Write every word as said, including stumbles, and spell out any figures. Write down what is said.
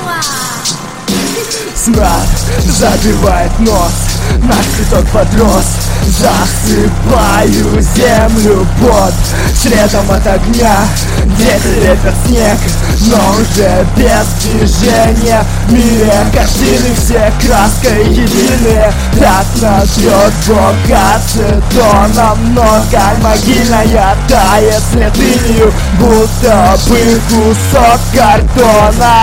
Смрад забивает нос, наш цветок подрос. Засыпаю землю под средом от огня. Дети лепят снег, но уже без движения. В мире картины все краской единые. Пятна трет Бог ацетоном, но как могильная тает след инею, будто бы кусок картона.